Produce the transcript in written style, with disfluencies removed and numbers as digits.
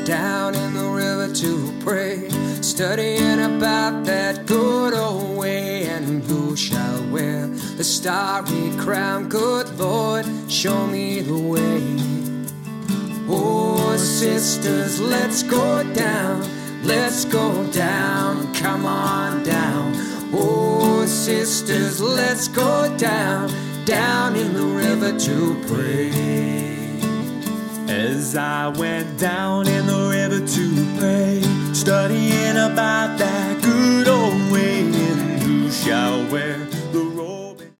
down in the river to pray, studying about that good old way. And who shall wear the starry crown? Good Lord, show me the way. Oh, sisters, let's go down, let's go down, come on down. Oh, sisters, let's go down, down in the river to pray. As I went down in the river to pray, studying about that good old way. And who shall wear